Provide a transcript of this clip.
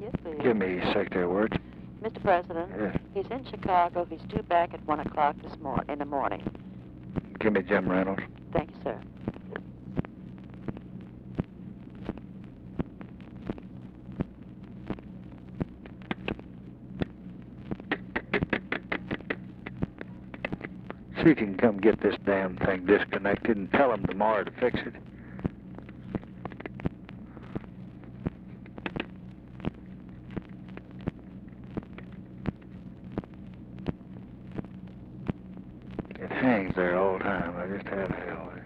Yes, please. Give me Secretary Wirtz. Mr. President, Yes. he's in Chicago. He's due back at 1 o'clock in the morning. Give me Jim Reynolds. Thank you, sir. See if you can come get this damn thing disconnected and tell them tomorrow to fix it. It hangs there all the time. I just have hell with it.